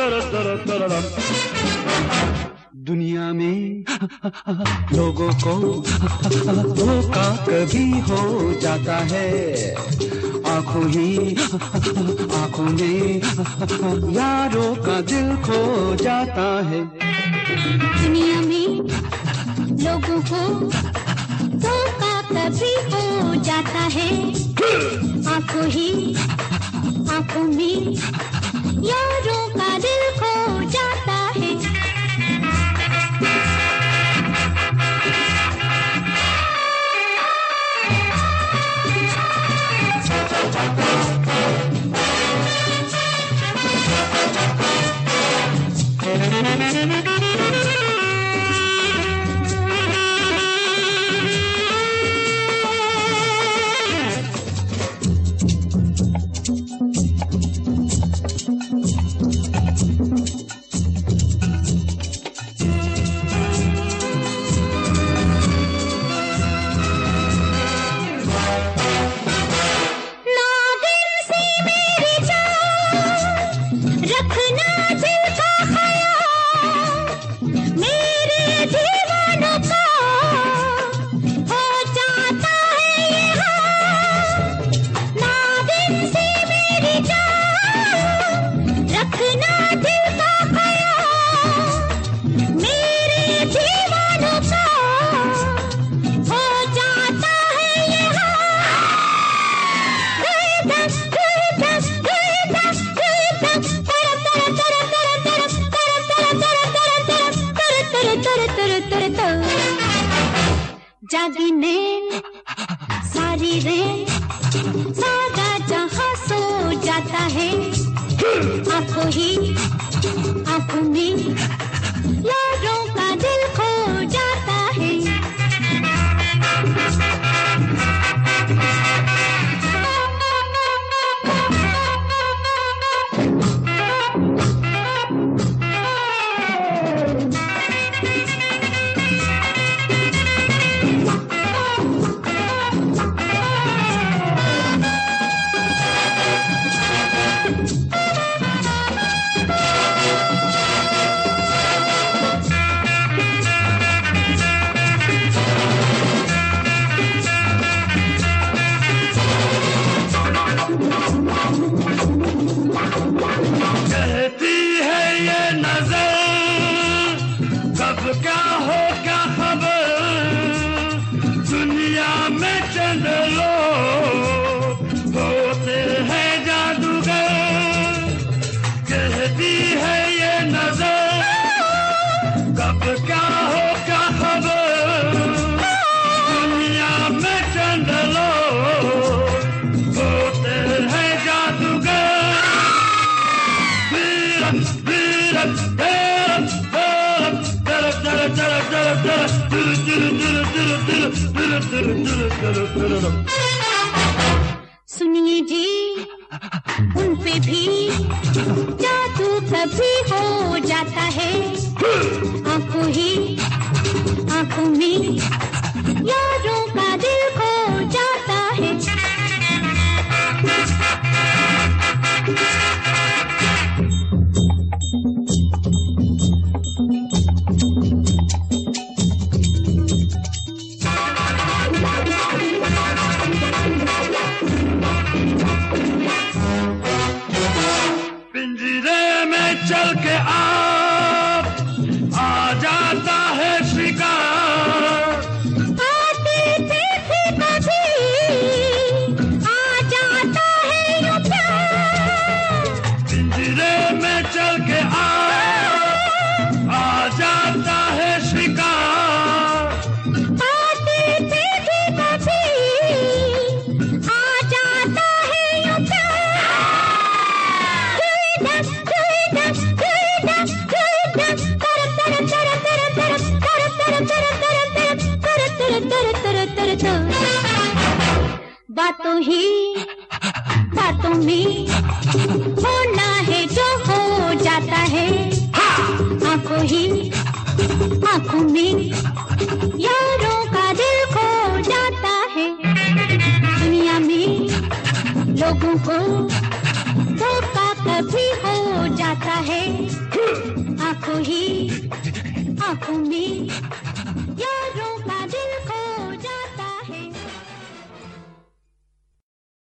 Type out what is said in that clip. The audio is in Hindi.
दुनिया में लोगों को धोखा कभी हो जाता है, आंखों में यारों का दिल खो जाता है। दुनिया में लोगों को धोखा कभी हो जाता है, आंखों में यारों का दिल खो जाता है। जागिने सारी रेत सारा जहां सो जाता है, आंखों में यारों का दिल खो जाता है। क्या हो क्या खबर, दुनिया में चंद लोग होते हैं जादूगर। कहती है ये नजर कब क्या हो क्या खबर, दुनिया में चंद लोग होते हैं जादूगर। सुनिए जी, उन पे भी जादू कभी हो जाता है, आंखों में यारों का दिल खो जाता है। पिंजरे में चल के आ जाता है शिकार, आते थे कभी आ जाता है यूं प्यार। पिंजरे में चल के आ जाता है शिकार, आते थे कभी आ जाता है यूं बातों में होना है जो हो जाता है, आंखों में यारों का दिल खो जाता है। दुनिया में लोगों को धोखा कभी हो जाता है आंखों ही आंखों में